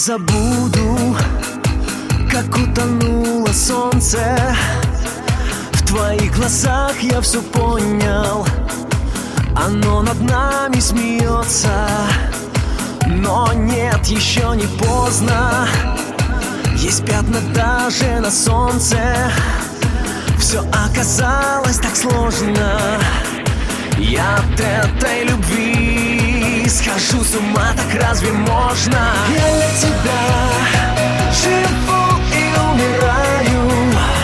забуду, как утонуло солнце. В твоих глазах я все понял. Оно над нами смеется. Но нет, еще не поздно. Есть пятна даже на солнце. Все оказалось так сложно. Я от этой любви схожу с ума, так разве можно? Я для тебя живу и умираю.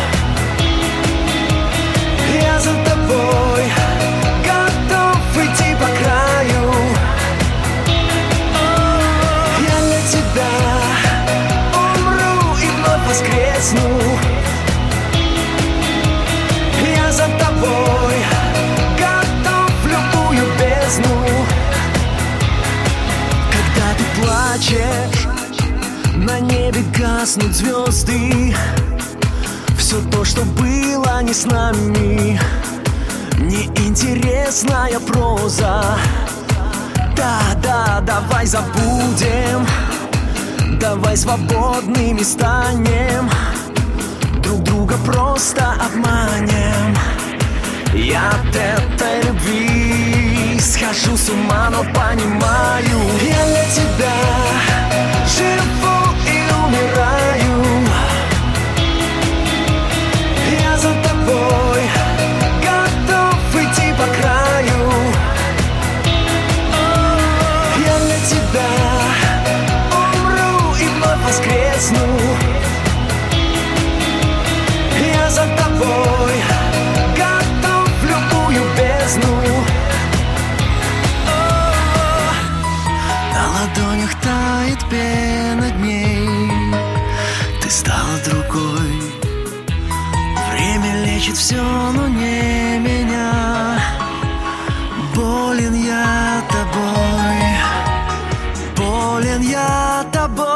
Я за тобой готов идти по краю. Я для тебя умру и вновь воскресну. Я за тобой готов в любую бездну. Когда ты плачешь, на небе гаснут звезды. Все то, что было не с нами, неинтересная проза. Да, давай забудем, давай свободными станем, друг друга просто обманем. Я от этой любви схожу с ума, но понимаю, я для тебя живу и умираю. Я за тобой готов идти по краю. Я для тебя умру и вновь воскресну. Я за тобой готов в любую бездну. На ладонях тает пена дней. Ты стала другой. Время лечит все, но не меня. Болен я тобой. Болен я тобой.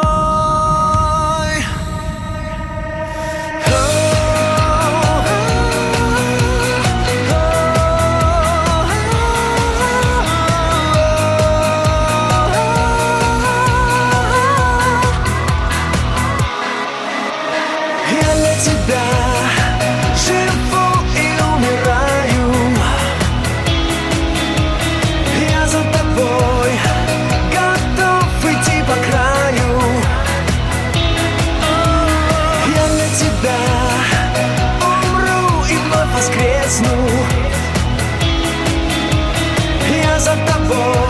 Я для тебя живу и умираю. Я за тобой готов идти по краю. Я для тебя умру и вновь воскресну. Я за тобой